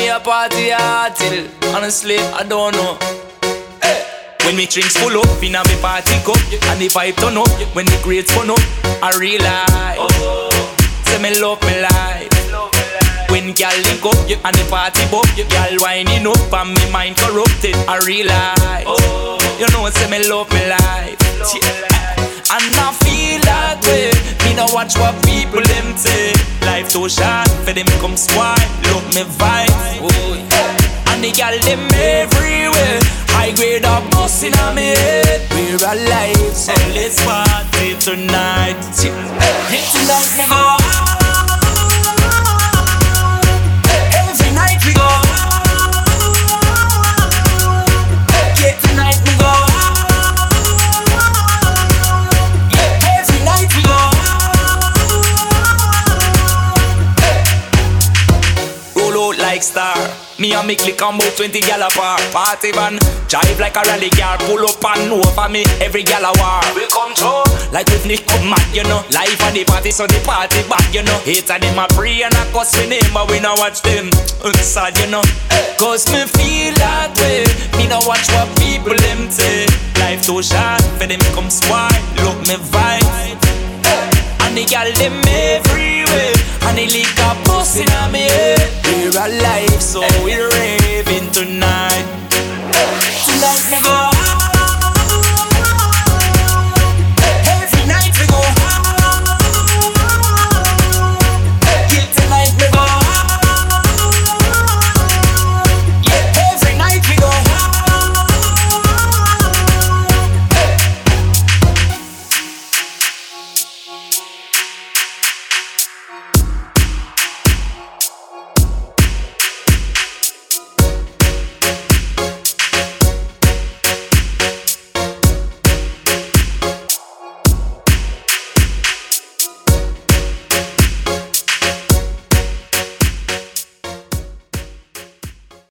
a party hard till, honestly, I don't know. When me drinks full up, inna me party cup, and the vibe turn up, when the grades fun up, I realize, say me love me life. When girl link up, and the party bop, girl winding up, and me mind corrupted, I realize, you know say me love me life. And I feel that way, me no watch what people them say. Life too short, for them come spoil, look me vibe. And the girl them everywhere, high grade up bustin' on me head. We're alive, so let's party tonight. Tonight me go. Every night we go. Yeah, tonight we go. Yeah, every night we go. Roll out like star. Me and me click on about 20 gal apart. Party van, drive like a rally car. Pull up and over me, every gal a war. We come through, like with Nick come mad, you know. Life on the party, so the party bad, you know. Hater them a pray and a cuss me name, but we no watch them. Sad, you know. Cause me feel that way. Me no watch what people them say. Life too short, for them come spoil. Look me vibe. And the gal them everywhere, and the liquor bustin' on me head. We're alive, so we're raving tonight. Tonight me go.